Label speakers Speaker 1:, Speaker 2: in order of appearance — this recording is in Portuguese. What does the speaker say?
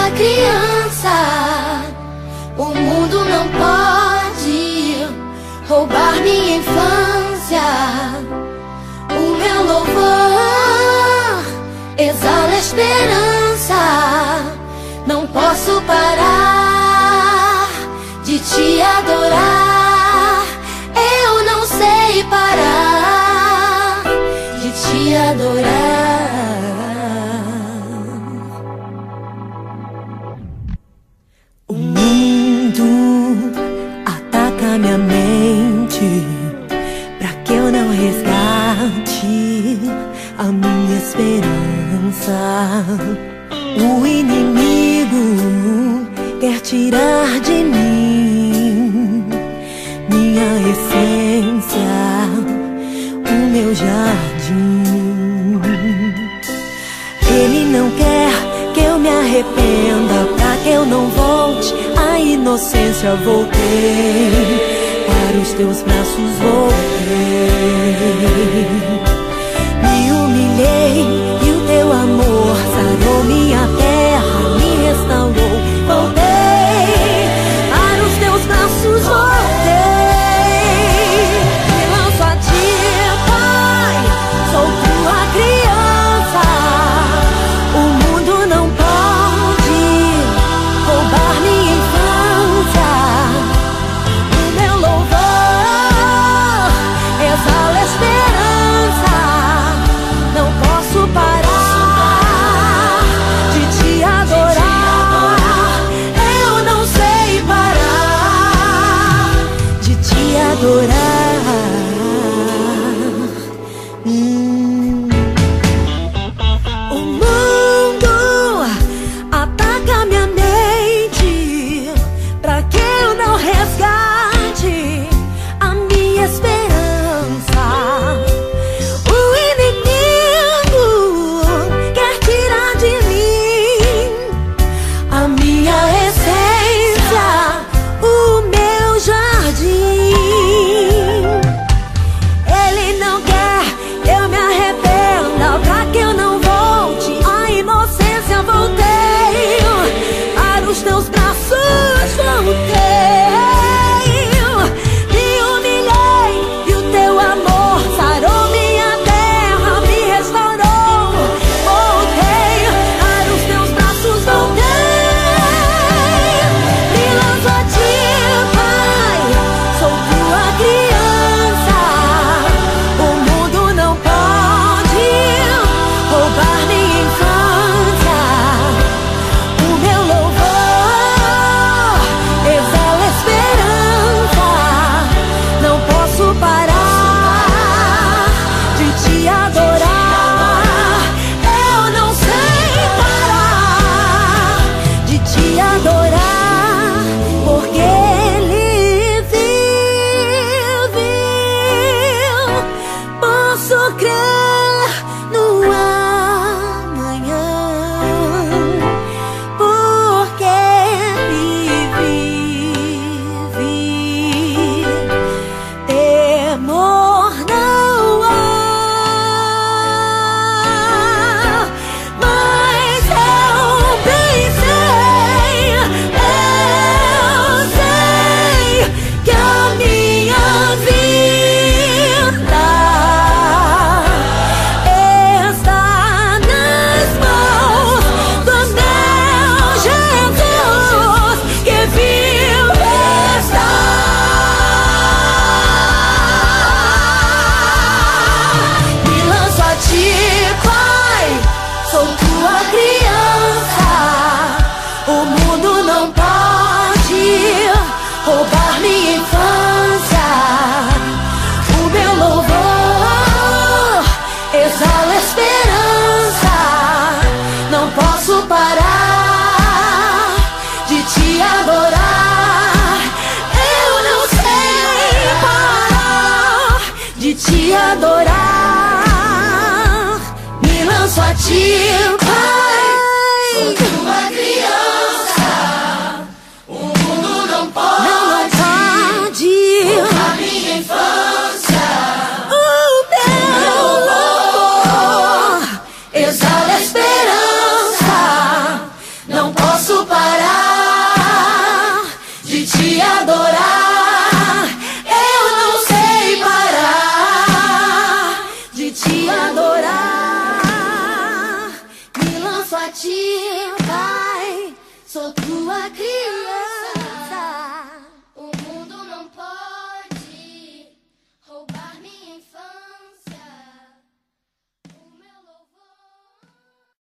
Speaker 1: tua criança. O mundo não pode roubar minha infância. O meu louvor exala a esperança. Não posso parar de te adorar. Eu não sei parar de te adorar.
Speaker 2: O mundo ataca minha mente pra que eu não resgate a minha esperança. O inimigo quer tirar de mim minha essência, o meu jardim. Ele não quer que eu me arrependa, pra que eu não volte à inocência. Voltei para os teus braços, voltei. Me humilhei e o teu amor sarou minha terra, me restaurou. Voltei para os teus braços, voltei. Me lanço a ti, Pai, sou tua criança. O mundo não pode roubar minha infância. O meu louvor exala a esperança. Não posso parar de te adorar. Eu não sei parar de te adorar. O mundo ataca minha mente pra que eu não resgate a minha esperança. O inimigo quer tirar de mim a minha essência, o meu jardim. Ele não quer que eu me arrependa, pra que eu não volte à inocência. Voltei para os teus braços, voltei. Me humilhei e o teu amor sarou minha terra, me restaurou. Voltei para os teus braços, voltei. Me lanço a ti, Pai, sou tua criança. O mundo não pode roubar minha infância. O meu louvor exala a esperança. Não posso parar de te adorar. Eu não sei parar de te adorar, porque Ele vive. Posso crer no amanhã, porque Ele vive. Temor não há, mas eu bem sei que a minha vida está nas mãos do meu Jesus, que vivo está. Me lanço a ti, Pai, sou tua criança. O mundo não pode roubar minha infância. O meu louvor exala a esperança. Não posso parar de te adorar. Eu não sei parar de te adorar. Me lanço a ti, Pai, sou tua criança. O mundo não pode roubar minha infância. O meu louvor exala a esperança. Não posso
Speaker 1: criança.